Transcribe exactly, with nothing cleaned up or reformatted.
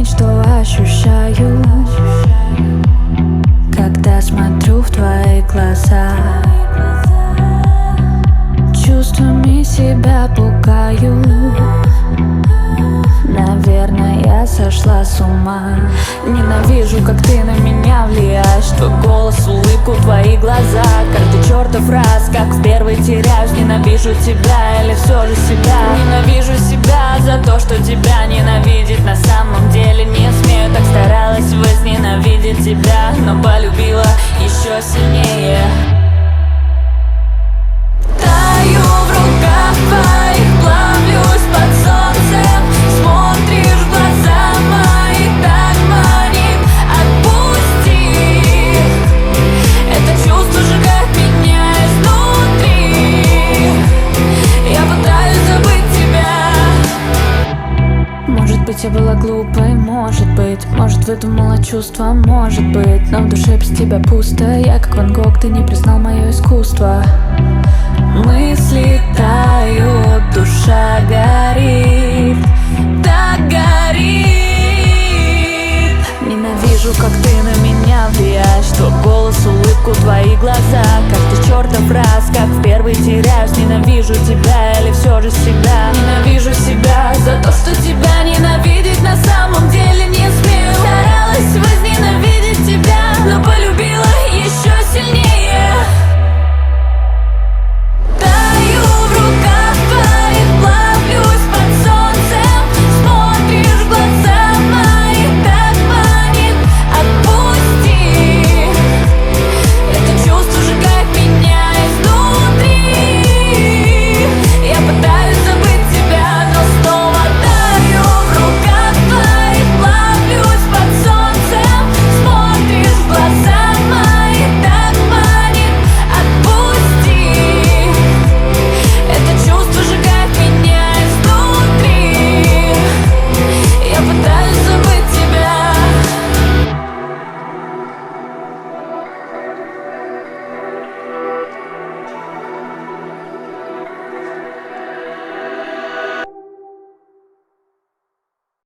объяснить, что ощущаю, когда смотрю в твои глаза. Чувствами себя пугаю. Наверное, я сошла с ума. Ненавижу, как ты на меня влияешь. Твой голос, улыбку, твои глаза. Каждый чертов раз, как в первый теряюсь. Ненавижу тебя или все же себя. Ненавижу себя за то, что тебя ненавидеть. На самом деле не смею, так старалась возненавидеть тебя, но полюбила еще сильнее. Таю в руках твоих, плавлюсь под солнцем. Смотришь в глаза мои, так манит, отпусти. Это чувство сжигает меня изнутри. Я пытаюсь забыть тебя. Может быть, я была глупой, может быть. Может, выдумала чувства, может быть. Но в душе без тебя пусто. Я как Ван Гог, ты не признал мое искусство. Мысли тают, душа горит, так горит. Ненавижу, как ты на меня влияешь. Твой голос, улыбку, твои глаза. Каждый чертов раз, как в первый теряюсь. Ненавижу тебя или все же себя. Ненавижу себя за то, что тебя ненавидеть на самом деле не смею. Старалась возненавидеть тебя, но